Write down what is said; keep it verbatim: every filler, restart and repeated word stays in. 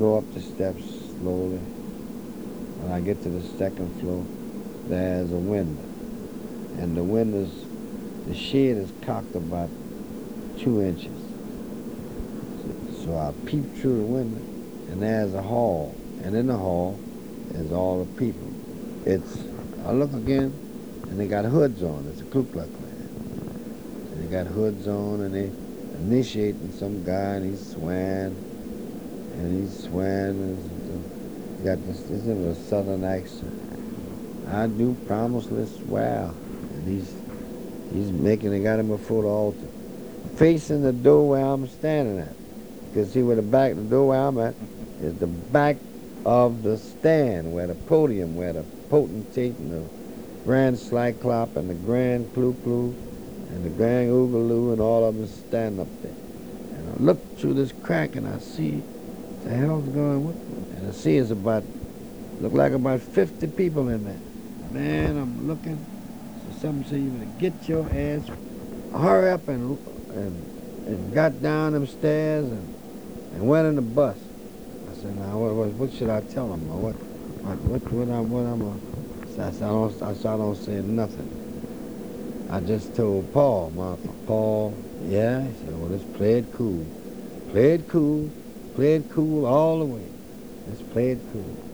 go up the steps slowly. When I get to the second floor, there's a window. And the window's, the shed is cocked about two inches. So I peep through the window, and there's a hall. And in the hall is all the people. It's, I look again, and they got hoods on. It's a Ku Klux Klan. And they got hoods on, and they initiating some guy, and he's swearing, and he's swearing, and he got this, this is a southern accent. I do promiseless swear. And he's, he's making, they got him before the altar, facing the door where I'm standing at. You can see where the back, the door where I'm at, is the back of the stand, where the podium, where the potentate and the Grand Cyclop and the Grand Klu Klu and the Grand Oogaloo and all of them stand up there. And I look through this crack and I see, what the hell's going on? And I see it's about, look like about fifty people in there. Man, I'm looking. So something said, you better get your ass, hurry up and, and, and got down them stairs and, and went in the bus. I said, now, what, what, what should I tell them? Or what, what, what, what, I, what I'm a, so I said, I don't, I, so I don't say nothing. I just told Paul, my Paul, yeah? He said, well, let's play it cool. Play it cool, play it cool all the way. Let's play it cool.